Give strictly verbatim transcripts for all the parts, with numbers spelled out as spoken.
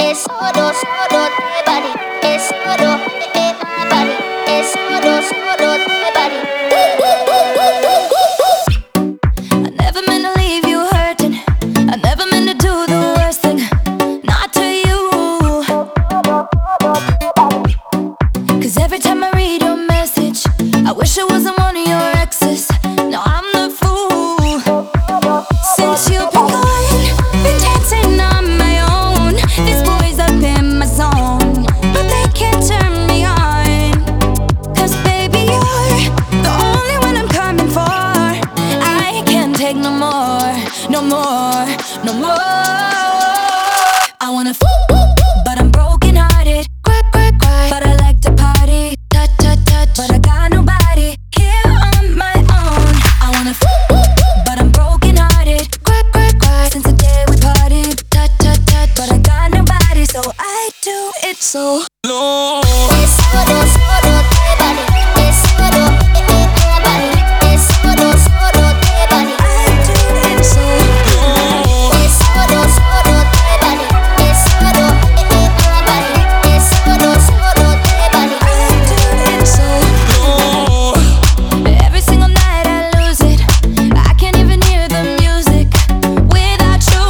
solo, solo te body. Es solo, eh, eh, my body. Es solo, solo te body. I never meant to leave you hurting. I never meant to do the worst thing. Not to you. 'Cause every time I read your message, I wish I wasn't one of your exes. No, I'm the fool. Since you've been gone, been dancing on my own. These boys up in my zone, but they can't turn me on. 'Cause baby, you're the only one I'm coming for. I can't take no more, no more, no more. I wanna f, but I'm broken hearted. Cry, cry, cry, but I like to party. Touch, touch, touch, but I got nobody here on my own. I wanna f, but I'm broken hearted. Cry, cry, cry, since the day we parted. Touch, touch, touch, but I got nobody, so I do it so low. Es solo, solo te body. Es solo, eh, eh, my body. Es solo, solo te body. I do it so low. Es solo, solo te body. Es solo, eh, eh, my body. Es solo, solo te body. I do it so low. Every single night I lose it. I can't even hear the music without you.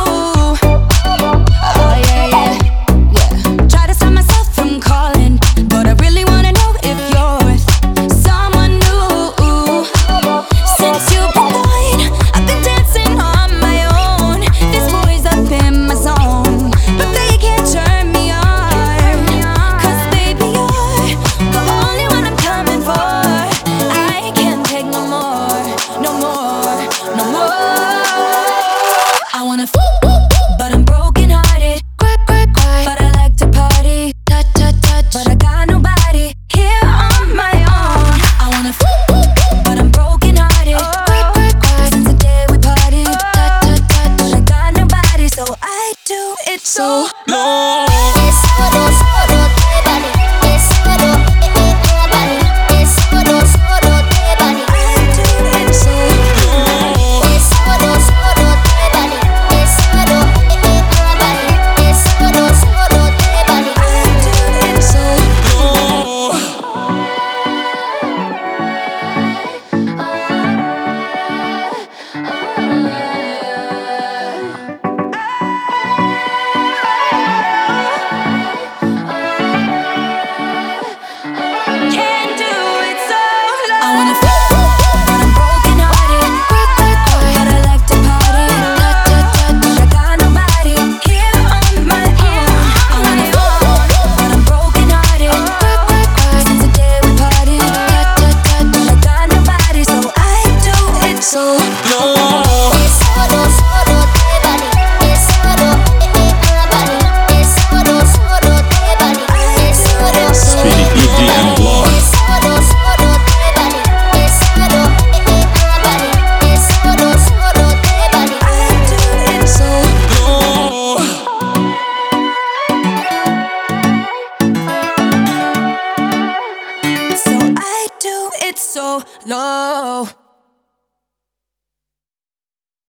Oh yeah, yeah, yeah. Try to stop myself from calling, but I really wanna know if you're with someone new. Since you've been gone, I've been dancing on my own. These boys up in my zone, but they can't turn me on. 'Cause baby, you're the only one I'm coming for. I can't take no more, no more, no more. I wanna f, but I'm broken hearted. Cry, cry, cry, but I like to party. Touch, touch, touch, but I got nobody here on my own. I wanna f, but I'm broken hearted. Cry, cry, cry, since the day we parted. Touch, touch, touch, but I got nobody, so I do it so low. Es solo, solo te body. Es solo, eh, eh, my body. Es solo, solo te body. I do it so low. Es solo, solo te body. Es solo, eh, eh, my body. Es solo, solo te body. I do it so low. Can't do it so low. I wanna f, but I'm broken hearted. Cry, cry, cry, but I like to party. Touch, touch, touch, but I got nobody here on my own. I wanna f, but I'm broken hearted. Cry, cry, cry, since the day we parted. Touch, touch, touch, but I got nobody, so I do it so low. Es solo, solo te body. Es solo, eh, eh, my body. Es solo, solo te body. Es solo, solo Speedy E D M Blog. es solo, solo te body. Es solo, eh, eh, my body. Es solo, solo te body. I do it so low. So I do it so low.